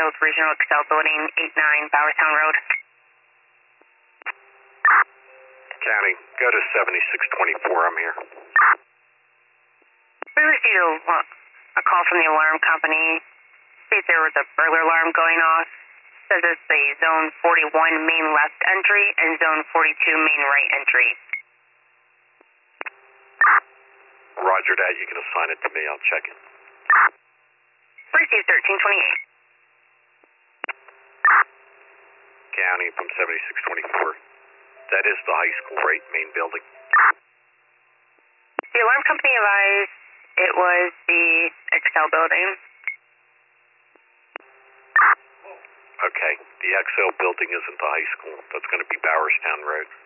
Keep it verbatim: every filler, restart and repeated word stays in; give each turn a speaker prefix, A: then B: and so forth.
A: Hills Regional Excel Building, eight nine Bowertown Road.
B: County, go to seventy-six twenty-four, I'm here.
A: We received a, a call from the alarm company. States there was a burglar alarm going off. Says it's the zone forty-one main left entry and zone forty-two main right entry.
B: Roger that, you can assign it to me, I'll check it.
A: Received thirteen twenty-eight.
B: County from seventy-six twenty-four. That is the high school, right? Main building.
A: The alarm company advised it was the Excel building.
B: Okay, the Excel building isn't the high school. That's going to be Bowerstown Road.